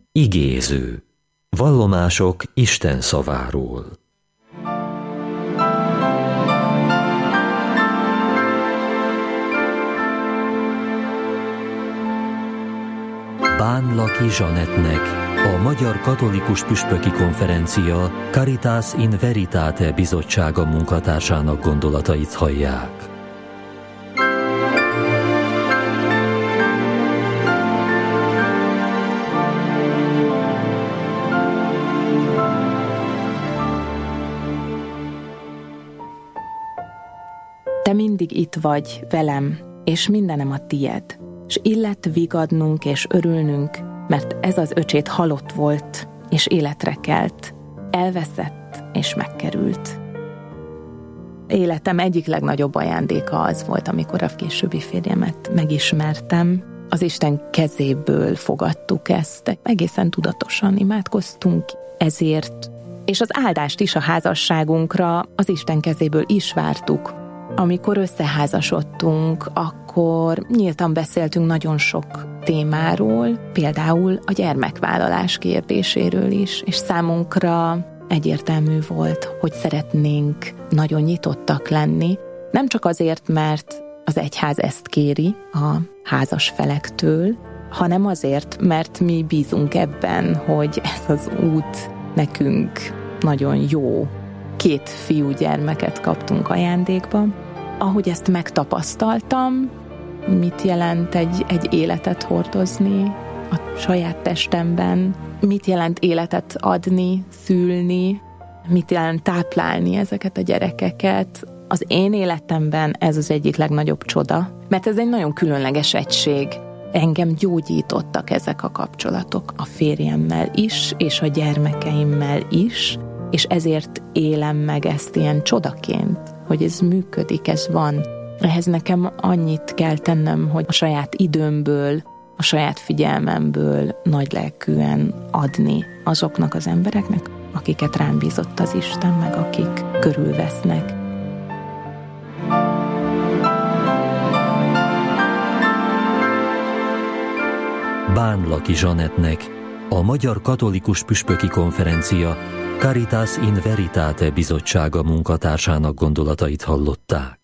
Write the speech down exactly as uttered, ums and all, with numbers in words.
Igéző. Vallomások Isten szaváról. Bánlaki Zsanettnek, a Magyar Katolikus Püspöki Konferencia Caritas in Veritate bizottsága munkatársának gondolatait hallják. Te mindig itt vagy velem, és mindenem a tied, s illet vigadnunk és örülnünk, mert ez az öcsét halott volt, és életre kelt, elveszett és megkerült. Életem egyik legnagyobb ajándéka az volt, amikor a későbbi férjemet megismertem. Az Isten kezéből fogadtuk ezt, egészen tudatosan imádkoztunk ezért, és az áldást is a házasságunkra az Isten kezéből is vártuk. Amikor összeházasodtunk, akkor nyíltan beszéltünk nagyon sok témáról, például a gyermekvállalás kérdéséről is, és számunkra egyértelmű volt, hogy szeretnénk nagyon nyitottak lenni, nem csak azért, mert az egyház ezt kéri a házas felektől, hanem azért, mert mi bízunk ebben, hogy ez az út nekünk nagyon jó. Két fiúgyermeket kaptunk ajándékba. Ahogy ezt megtapasztaltam, mit jelent egy, egy életet hordozni a saját testemben, mit jelent életet adni, szülni, mit jelent táplálni ezeket a gyerekeket. Az én életemben ez az egyik legnagyobb csoda, mert ez egy nagyon különleges egység. Engem gyógyítottak ezek a kapcsolatok a férjemmel is, és a gyermekeimmel is, és ezért élem meg ezt ilyen csodaként, hogy ez működik, ez van. Ehhez nekem annyit kell tennem, hogy a saját időmből, a saját figyelmemből nagylelkűen adni azoknak az embereknek, akiket rám bízott az Isten, meg akik körülvesznek. Bánlaki Zsanettnek, a Magyar Katolikus Püspöki Konferencia Caritas in Veritate bizottsága munkatársának gondolatait hallották.